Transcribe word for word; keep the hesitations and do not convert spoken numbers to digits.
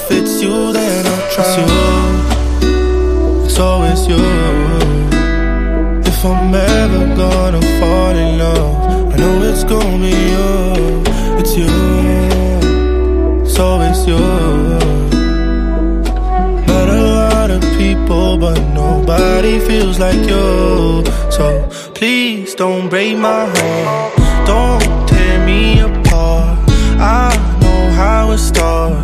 If it's you, then I'll trust you. It's always you. If I'm ever gonna fall in love, I know it's gonna be you. It's you. It's always you. Met a lot of people, but nobody feels like you. So please don't break my heart. Don't tear me apart. I know how it starts.